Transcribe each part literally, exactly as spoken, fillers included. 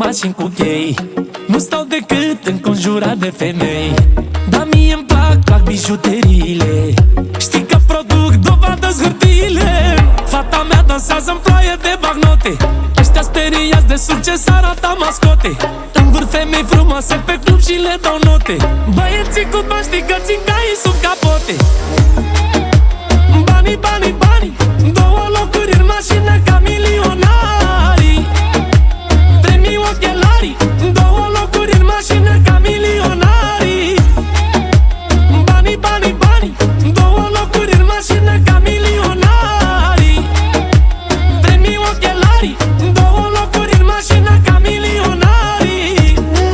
mașini cu chei. Nu stau decât înconjurat de femei, dar mie-mi plac, plac bijuteriile. Știi că produc dovadă-ți hârtiile. Fata mea dansează în ploaie de bagnote. Ăștia speriați de succes arată mascote. Învârt femei frumoase pe club și le dau note. Băieții cu bani știi că țin caii sub capote. Banii, banii, banii, două locuri în mașină ca milionarii. Trei mii ochelarii, două locuri în mașină ca milionarii. Banii, banii, banii, două locuri în mașină ca milionarii. Trei mii ochelarii, două locuri în mașină ca milionarii.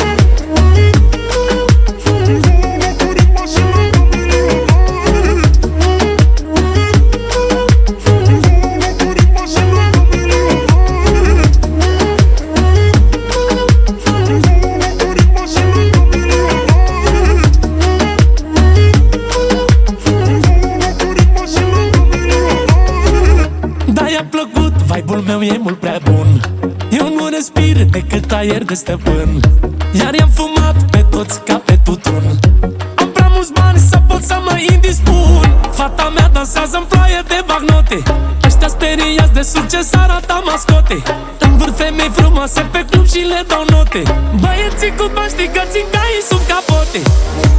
Da, i-a plăcut, vibe-ul meu e mult prea bun. Eu nu respir decât aer de stăpân, iar i-am fumat pe toți ca pe tutun. Am prea mulți bani să pot să mă indispun. Fata mea dansează în ploaie de bagnote. Ăștia speriați de succes arată mascote. Învârt femei frumoase pe club și le dau note. Băieții cu bani știi că țin caii sub capote.